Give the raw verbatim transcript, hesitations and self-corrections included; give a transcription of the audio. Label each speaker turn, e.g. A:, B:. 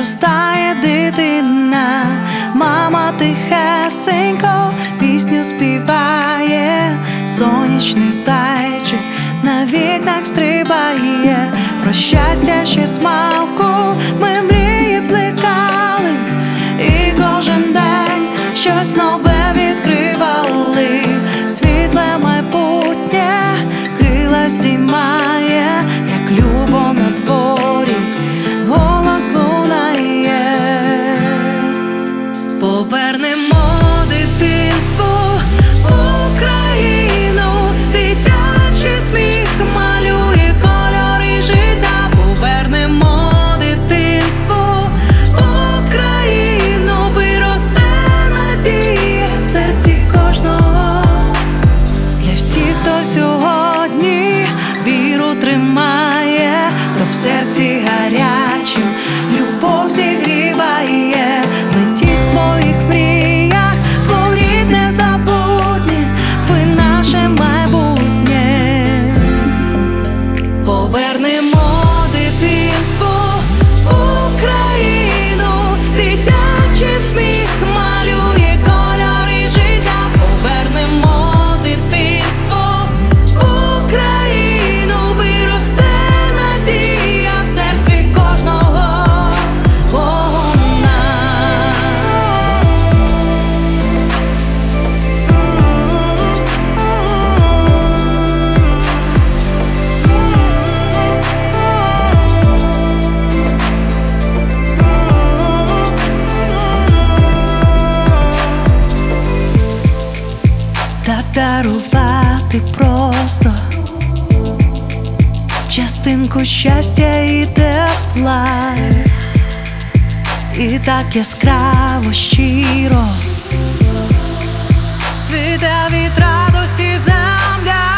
A: підростає дитина, мама тихесенько пісню співає, сонячний зайчик на вікнах стрибає. Про щастя ще смалку ми мрії плекали, і кожен день щось нове відкривали. Світле майбутнє крила здіймає, як любо на дворі голос лунає. Повернемо дитинство Україну, дитячий сміх малює кольори життя. Повернемо дитинство Україну, виросте надія в серці кожного. Для всіх, хто сьогодні віру тримає, то в серці гарячим любов зігріває. Летіть в своїх мріях, творіть незабутнє, ви наше майбутнє. Повернемо дитинство Україну, дитячий сміх малює кольори життя. Повернемо дитинство Україну, виросте надія в серці кожного. Вона. Та дарувати просто частинку щастя і тепла, і так яскраво, щиро цвіте від радості земля.